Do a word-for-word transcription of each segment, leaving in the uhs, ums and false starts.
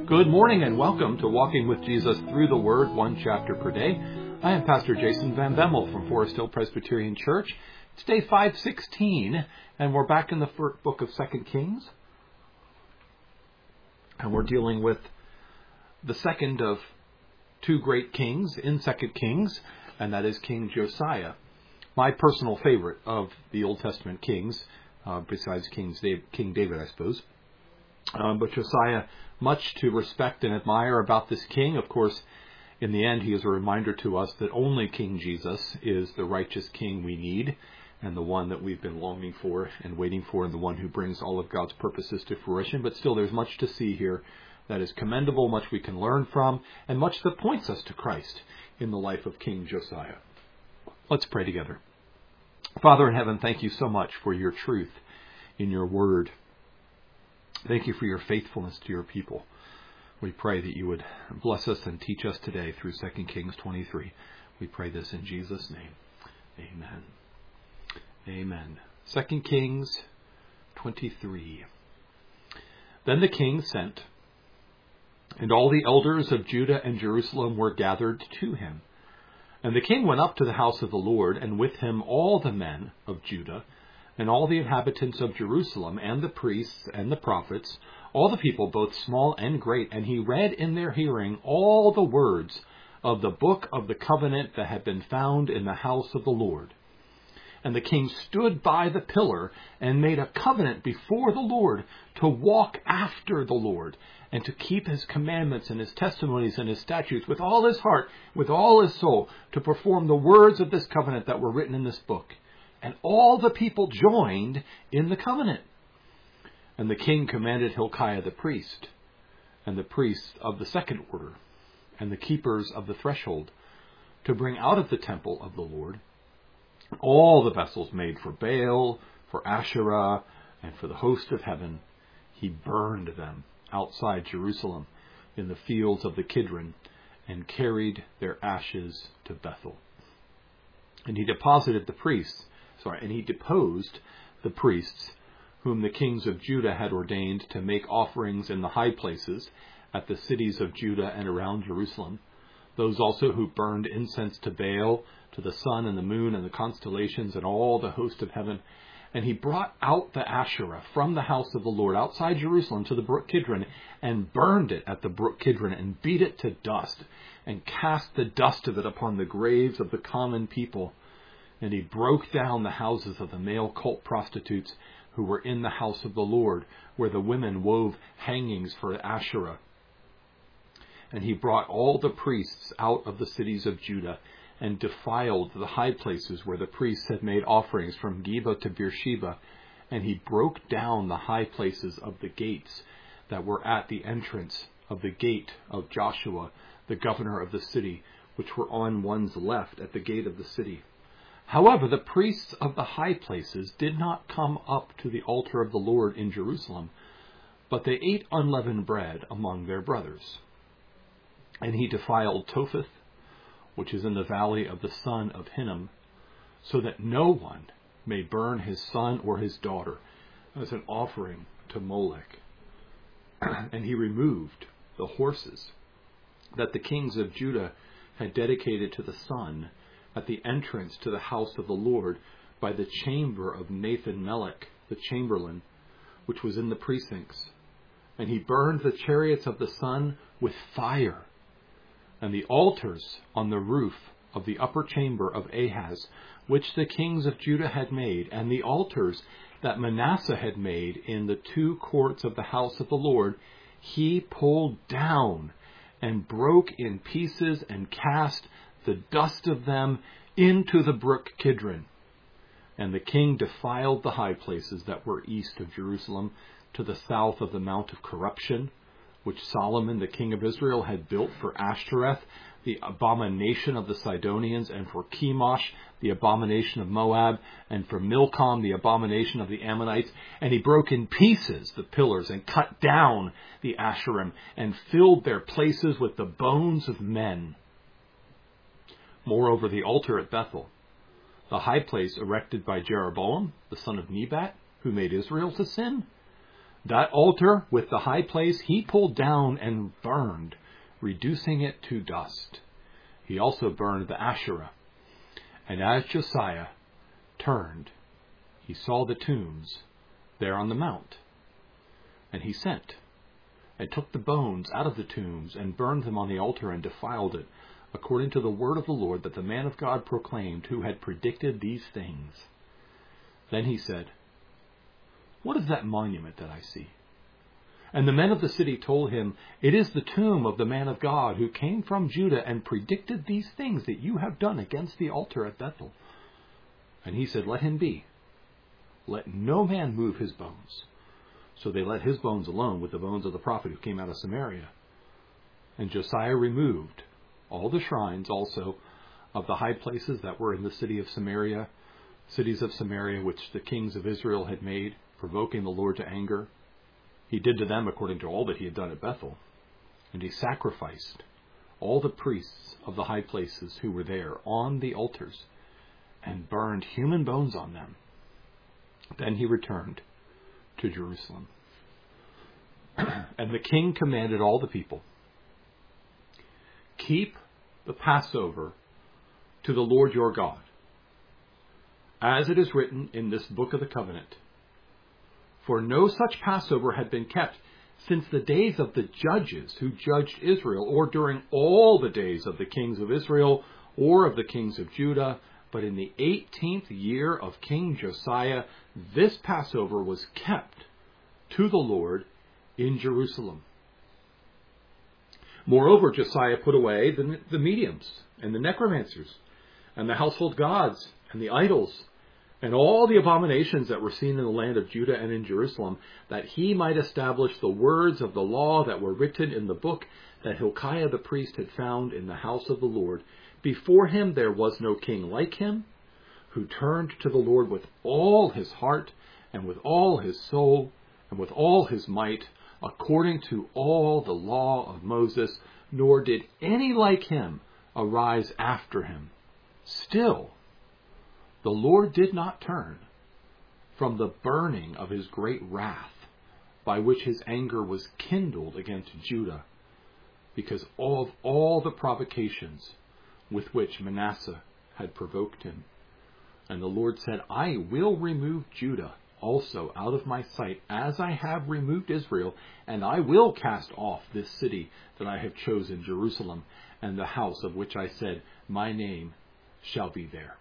Good morning and welcome to Walking with Jesus Through the Word, one chapter per day. I am Pastor Jason Van Bemmel from Forest Hill Presbyterian Church. It's day five sixteen, and we're back in the first book of Second Kings. And we're dealing with the second of two great kings in Second Kings, and that is King Josiah. My personal favorite of the Old Testament kings, uh, besides King's Dave, King David, I suppose. Um, but Josiah, much to respect and admire about this king. Of course, in the end, he is a reminder to us that only King Jesus is the righteous king we need, and the one that we've been longing for and waiting for, and the one who brings all of God's purposes to fruition. But still, there's much to see here that is commendable, much we can learn from, and much that points us to Christ in the life of King Josiah. Let's pray together. Father in heaven, thank you so much for your truth in your word. Thank you for your faithfulness to your people. We pray that you would bless us and teach us today through Second Kings twenty-three. We pray this in Jesus' name. Amen. Amen. Second Kings twenty-three. Then the king sent, and all the elders of Judah and Jerusalem were gathered to him. And the king went up to the house of the Lord, and with him all the men of Judah, and all the inhabitants of Jerusalem, and the priests and the prophets, all the people, both small and great. And he read in their hearing all the words of the book of the covenant that had been found in the house of the Lord. And the king stood by the pillar and made a covenant before the Lord to walk after the Lord, and to keep his commandments and his testimonies and his statutes with all his heart, with all his soul, to perform the words of this covenant that were written in this book. And all the people joined in the covenant. And the king commanded Hilkiah the priest, and the priests of the second order, and the keepers of the threshold, to bring out of the temple of the Lord all the vessels made for Baal, for Asherah, and for the host of heaven. He burned them outside Jerusalem in the fields of the Kidron, and carried their ashes to Bethel. And he deposited the priests, sorry, and he deposed the priests whom the kings of Judah had ordained to make offerings in the high places at the cities of Judah and around Jerusalem, those also who burned incense to Baal, to the sun and the moon and the constellations and all the host of heaven. And he brought out the Asherah from the house of the Lord outside Jerusalem to the brook Kidron, and burned it at the brook Kidron, and beat it to dust, and cast the dust of it upon the graves of the common people. And he broke down the houses of the male cult prostitutes who were in the house of the Lord, where the women wove hangings for Asherah. And he brought all the priests out of the cities of Judah, and defiled the high places where the priests had made offerings from Geba to Beersheba. And he broke down the high places of the gates that were at the entrance of the gate of Joshua, the governor of the city, which were on one's left at the gate of the city. However, the priests of the high places did not come up to the altar of the Lord in Jerusalem, but they ate unleavened bread among their brothers. And he defiled Topheth, which is in the valley of the son of Hinnom, so that no one may burn his son or his daughter as an offering to Molech. And he removed the horses that the kings of Judah had dedicated to the sun at the entrance to the house of the Lord by the chamber of Nathan-Melech, the chamberlain, which was in the precincts. And he burned the chariots of the sun with fire, and the altars on the roof of the upper chamber of Ahaz, which the kings of Judah had made, and the altars that Manasseh had made in the two courts of the house of the Lord, he pulled down and broke in pieces and cast the dust of them into the brook Kidron. And the king defiled the high places that were east of Jerusalem, to the south of the Mount of Corruption, which Solomon, the king of Israel, had built for Ashtoreth, the abomination of the Sidonians, and for Chemosh, the abomination of Moab, and for Milcom, the abomination of the Ammonites. And he broke in pieces the pillars, and cut down the Asherim, and filled their places with the bones of men. Moreover, the altar at Bethel, the high place erected by Jeroboam, the son of Nebat, who made Israel to sin, That altar with the high place he pulled down and burned, reducing it to dust. He also burned the Asherah. And as Josiah turned, he saw the tombs there on the mount. And he sent and took the bones out of the tombs and burned them on the altar and defiled it, according to the word of the Lord that the man of God proclaimed, who had predicted these things. Then he said, "What is that monument that I see?" And the men of the city told him, "It is the tomb of the man of God who came from Judah and predicted these things that you have done against the altar at Bethel." And he said, "Let him be. Let no man move his bones." So they let his bones alone with the bones of the prophet who came out of Samaria. And Josiah removed all the shrines also of the high places that were in the city of Samaria, cities of Samaria which the kings of Israel had made, provoking the Lord to anger. He did to them according to all that he had done at Bethel. And he sacrificed all the priests of the high places who were there on the altars, and burned human bones on them. Then he returned to Jerusalem. And the king commanded all the people, "Keep the Passover to the Lord your God, as it is written in this book of the covenant. For no such Passover had been kept since the days of the judges who judged Israel, or during all the days of the kings of Israel, or of the kings of Judah. But in the eighteenth year of King Josiah, this Passover was kept to the Lord in Jerusalem." Moreover, Josiah put away the, the mediums and the necromancers and the household gods and the idols and all the abominations that were seen in the land of Judah and in Jerusalem, that he might establish the words of the law that were written in the book that Hilkiah the priest had found in the house of the Lord. Before him there was no king like him, who turned to the Lord with all his heart and with all his soul and with all his might, according to all the law of Moses, nor did any like him arise after him. Still, the Lord did not turn from the burning of his great wrath, by which his anger was kindled against Judah, because of all the provocations with which Manasseh had provoked him. And the Lord said, "I will remove Judah also out of my sight, as I have removed Israel, and I will cast off this city that I have chosen, Jerusalem, and the house of which I said, my name shall be there."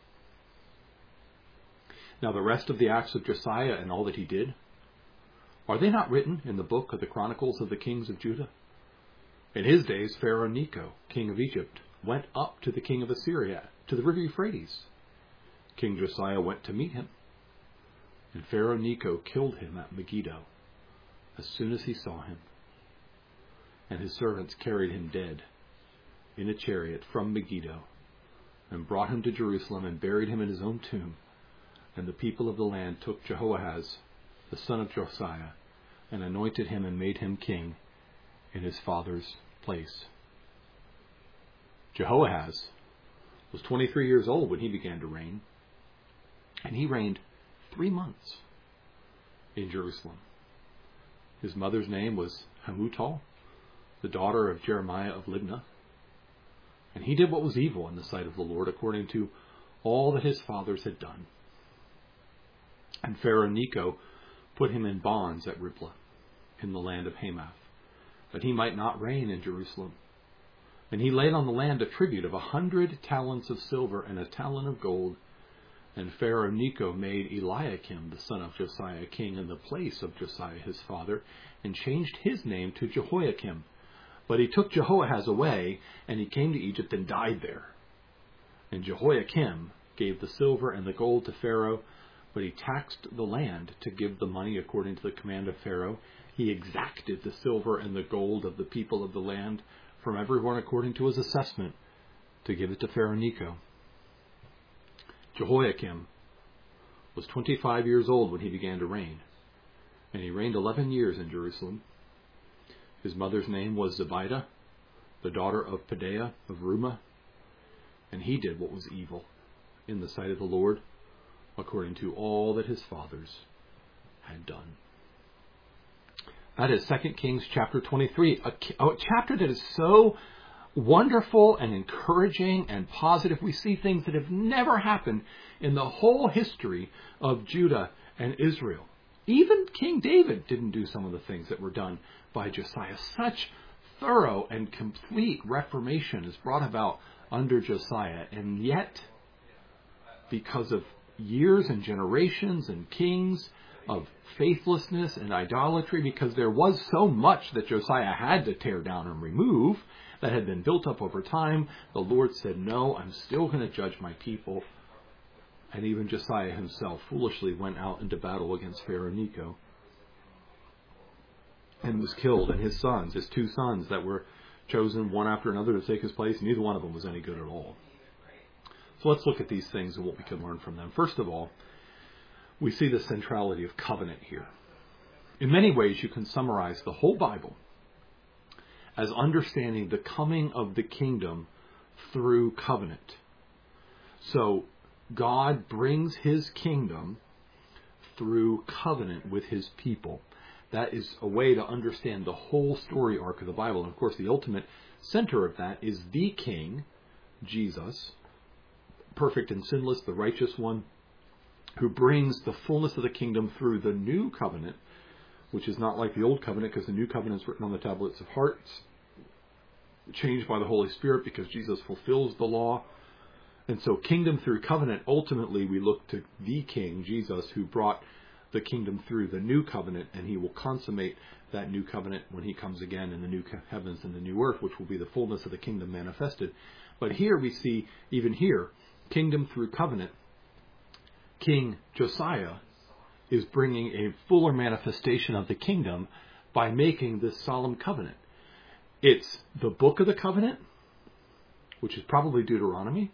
Now the rest of the acts of Josiah and all that he did, are they not written in the book of the Chronicles of the kings of Judah? In his days, Pharaoh Necho, king of Egypt, went up to the king of Assyria, to the river Euphrates. King Josiah went to meet him, and Pharaoh Necho killed him at Megiddo as soon as he saw him. And his servants carried him dead in a chariot from Megiddo, and brought him to Jerusalem, and buried him in his own tomb. And the people of the land took Jehoahaz, the son of Josiah, and anointed him and made him king in his father's place. Jehoahaz was twenty-three years old when he began to reign, and he reigned three months in Jerusalem. His mother's name was Hamutal, the daughter of Jeremiah of Libnah. And he did what was evil in the sight of the Lord, according to all that his fathers had done. And Pharaoh Necho put him in bonds at Riblah, in the land of Hamath, that he might not reign in Jerusalem. And he laid on the land a tribute of a hundred talents of silver and a talent of gold. And Pharaoh Necho made Eliakim, the son of Josiah, king in the place of Josiah his father, and changed his name to Jehoiakim. But he took Jehoahaz away, and he came to Egypt and died there. And Jehoiakim gave the silver and the gold to Pharaoh, but he taxed the land to give the money according to the command of Pharaoh. He exacted the silver and the gold of the people of the land from everyone according to his assessment, to give it to Pharaoh Necho. Jehoiakim was twenty-five years old when he began to reign, and he reigned eleven years in Jerusalem. His mother's name was Zebidah, the daughter of Pedaiah of Rumah, and he did what was evil in the sight of the Lord, according to all that his fathers had done. That is Second Kings chapter twenty-three, a, a chapter that is so wonderful and encouraging and positive. We see things that have never happened in the whole history of Judah and Israel. Even King David didn't do some of the things that were done by Josiah. Such thorough and complete reformation is brought about under Josiah. And yet, because of years and generations and kings of faithlessness and idolatry, because there was so much that Josiah had to tear down and remove that had been built up over time, the Lord said, no, I'm still going to judge my people. And even Josiah himself foolishly went out into battle against Pharaoh Necho and was killed. And his sons, his two sons that were chosen one after another to take his place, neither one of them was any good at all. So let's look at these things and what we can learn from them. First of all, we see the centrality of covenant here. In many ways, you can summarize the whole Bible as understanding the coming of the kingdom through covenant. So God brings his kingdom through covenant with his people. That is a way to understand the whole story arc of the Bible. And of course, the ultimate center of that is the King, Jesus, perfect and sinless, the righteous one, who brings the fullness of the kingdom through the new covenant, which is not like the old covenant, because the new covenant is written on the tablets of hearts, changed by the Holy Spirit because Jesus fulfills the law. And so kingdom through covenant, ultimately we look to the King, Jesus, who brought the kingdom through the new covenant, and he will consummate that new covenant when he comes again in the new heavens and the new earth, which will be the fullness of the kingdom manifested. But here we see, even here, kingdom through covenant. King Josiah is bringing a fuller manifestation of the kingdom by making this solemn covenant. It's the book of the covenant, which is probably Deuteronomy.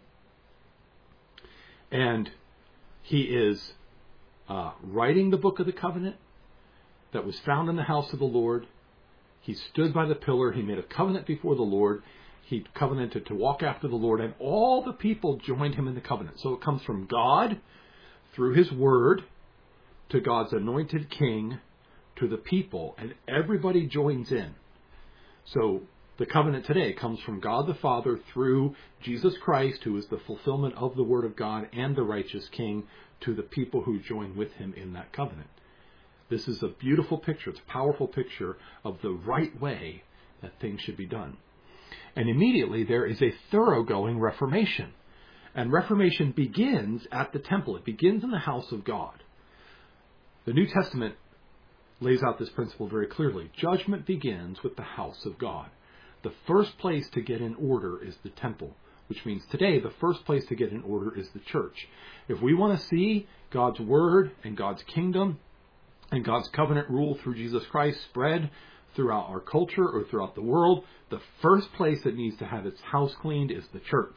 And he is uh, writing the book of the covenant that was found in the house of the Lord. He stood by the pillar. He made a covenant before the Lord. He covenanted to walk after the Lord. And all the people joined him in the covenant. So it comes from God through his word to God's anointed king to the people. And everybody joins in. So the covenant today comes from God the Father through Jesus Christ, who is the fulfillment of the word of God and the righteous king, to the people who join with him in that covenant. This is a beautiful picture. It's a powerful picture of the right way that things should be done. And immediately there is a thoroughgoing reformation. And reformation begins at the temple. It begins in the house of God. The New Testament lays out this principle very clearly. Judgment begins with the house of God. The first place to get in order is the temple, which means today the first place to get in order is the church. If we want to see God's word and God's kingdom and God's covenant rule through Jesus Christ spread throughout our culture or throughout the world, the first place that needs to have its house cleaned is the church.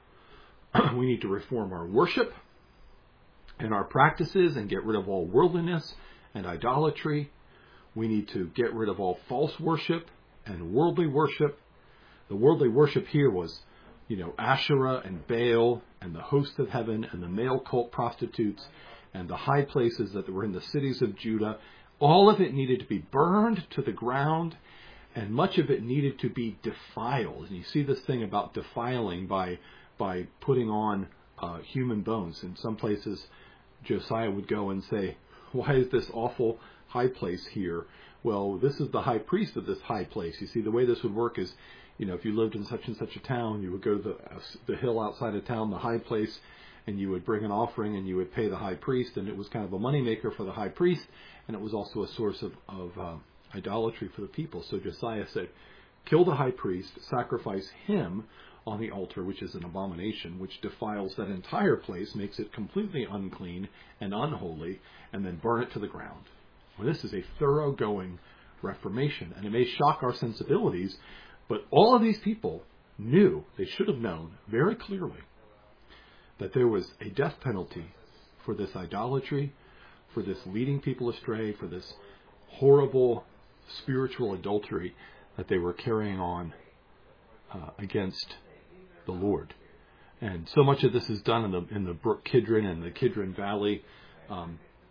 We need to reform our worship and our practices and get rid of all worldliness and idolatry. We need to get rid of all false worship and worldly worship. The worldly worship here was, you know, Asherah and Baal and the host of heaven and the male cult prostitutes and the high places that were in the cities of Judah. All of it needed to be burned to the ground, and much of it needed to be defiled. And you see this thing about defiling by by putting on uh, human bones. In some places, Josiah would go and say, why is this awful high place here? Well, this is the high priest of this high place. You see, the way this would work is, you know, if you lived in such and such a town, you would go to the, uh, the hill outside of town, the high place, and you would bring an offering and you would pay the high priest, and it was kind of a moneymaker for the high priest, and it was also a source of, of uh, idolatry for the people. So Josiah said, kill the high priest, sacrifice him on the altar, which is an abomination, which defiles that entire place, makes it completely unclean and unholy, and then burn it to the ground. Well, this is a thoroughgoing reformation, and it may shock our sensibilities, but all of these people knew, they should have known very clearly, that there was a death penalty for this idolatry, for this leading people astray, for this horrible spiritual adultery that they were carrying on uh, against the Lord. And so much of this is done in the in the brook Kidron and the Kidron Valley. Um,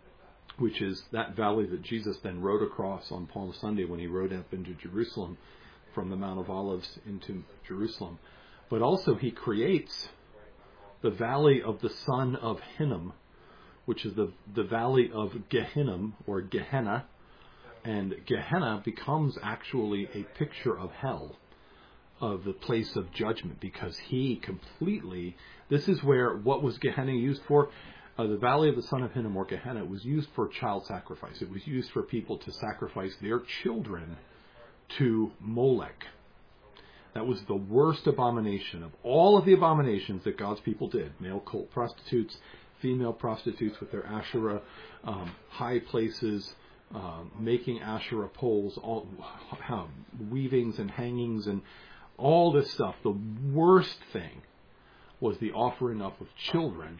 which is that valley that Jesus then rode across on Palm Sunday when he rode up into Jerusalem from the Mount of Olives into Jerusalem. But also he creates the valley of the son of Hinnom, which is the, the valley of Gehinnom or Gehenna. And Gehenna becomes actually a picture of hell, of the place of judgment, because he completely, this is where, what was Gehenna used for? Uh, the valley of the son of Hinnom or Gehenna was used for child sacrifice. It was used for people to sacrifice their children to Molech. That was the worst abomination of all of the abominations that God's people did. Male cult prostitutes, female prostitutes with their Asherah, um, high places, um, making Asherah poles, all, um, weavings and hangings and all this stuff. The worst thing was the offering up of children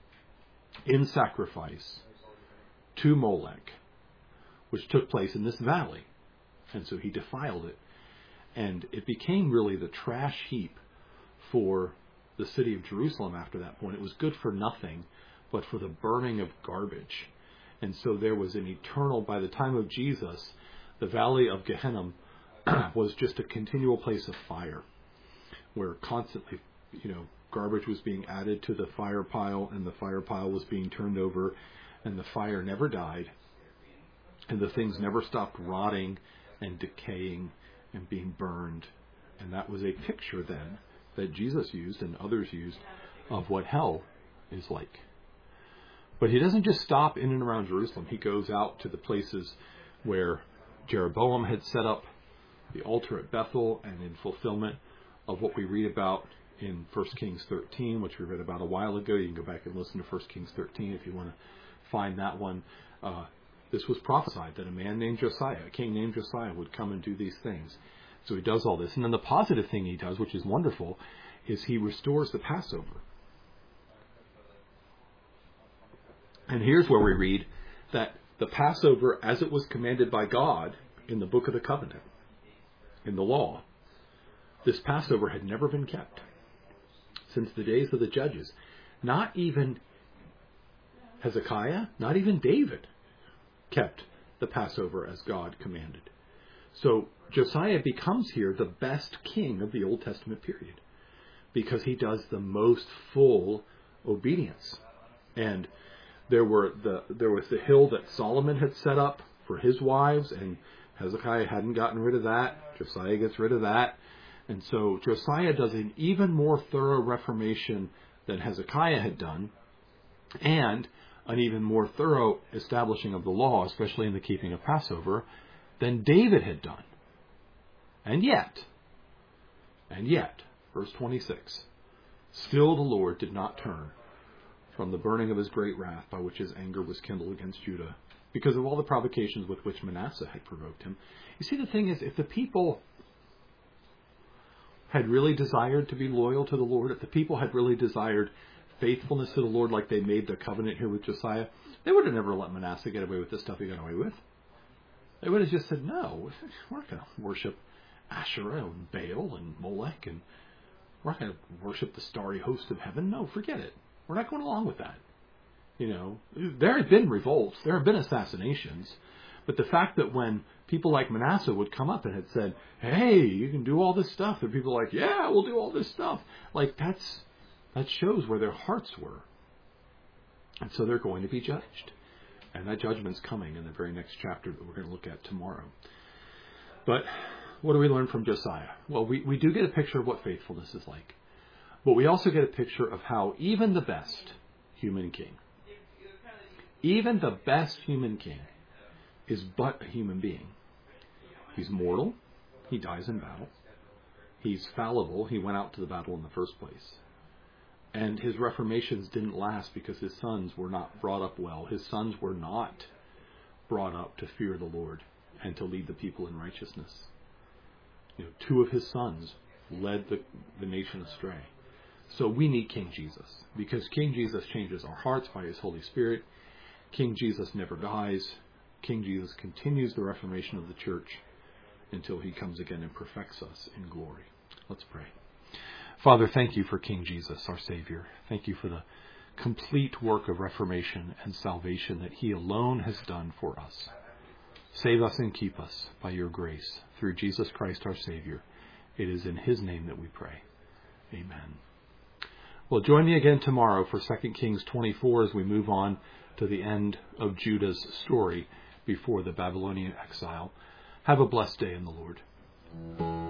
in sacrifice to Molech, which took place in this valley. And so he defiled it. And it became really the trash heap for the city of Jerusalem after that point. It was good for nothing but for the burning of garbage. And so there was an eternal, by the time of Jesus, the valley of Gehenna was just a continual place of fire, where constantly, you know, garbage was being added to the fire pile, and the fire pile was being turned over, and the fire never died, and the things never stopped rotting and decaying and being burned. And that was a picture then that Jesus used and others used of what hell is like. But he doesn't just stop in and around Jerusalem. He goes out to the places where Jeroboam had set up the altar at Bethel, and in fulfillment of what we read about in First Kings thirteen, which we read about a while ago. You can go back and listen to First Kings thirteen if you want to find that one. Uh, this was prophesied that a man named Josiah, a king named Josiah, would come and do these things. So he does all this. And then the positive thing he does, which is wonderful, is he restores the Passover. And here's where we read that the Passover, as it was commanded by God in the book of the covenant, in the law, this Passover had never been kept since the days of the judges. Not even Hezekiah, not even David kept the Passover as God commanded. So Josiah becomes here the best king of the Old Testament period because he does the most full obedience. And there were the there was the hill that Solomon had set up for his wives, and Hezekiah hadn't gotten rid of that. Josiah gets rid of that. And so Josiah does an even more thorough reformation than Hezekiah had done, and an even more thorough establishing of the law, especially in the keeping of Passover, than David had done. And yet, and yet, verse twenty-six, still the Lord did not turn from the burning of his great wrath by which his anger was kindled against Judah, because of all the provocations with which Manasseh had provoked him. You see, the thing is, if the people had really desired to be loyal to the Lord, if the people had really desired faithfulness to the Lord like they made the covenant here with Josiah, they would have never let Manasseh get away with the stuff he got away with. They would have just said, no, we're not going to worship Asherah and Baal and Molech, and we're not going to worship the starry host of heaven. No, forget it. We're not going along with that. You know, there have been revolts, there have been assassinations, but the fact that when people like Manasseh would come up and had said, hey, you can do all this stuff, there are people like, yeah, we'll do all this stuff. Like, that's that shows where their hearts were. And so they're going to be judged. And that judgment's coming in the very next chapter that we're going to look at tomorrow. But what do we learn from Josiah? Well, we, we do get a picture of what faithfulness is like. But we also get a picture of how even the best human king, even the best human king, is but a human being. He's mortal. He dies in battle. He's fallible. He went out to the battle in the first place. And his reformations didn't last because his sons were not brought up well. His sons were not brought up to fear the Lord and to lead the people in righteousness. You know, two of his sons led the, the nation astray. So we need King Jesus, because King Jesus changes our hearts by his Holy Spirit. King Jesus never dies. King Jesus continues the reformation of the church until he comes again and perfects us in glory. Let's pray. Father, thank you for King Jesus, our Savior. Thank you for the complete work of reformation and salvation that he alone has done for us. Save us and keep us by your grace through Jesus Christ our Savior. It is in his name that we pray. Amen. Well, join me again tomorrow for Second Kings twenty-four as we move on to the end of Judah's story before the Babylonian exile. Have a blessed day in the Lord.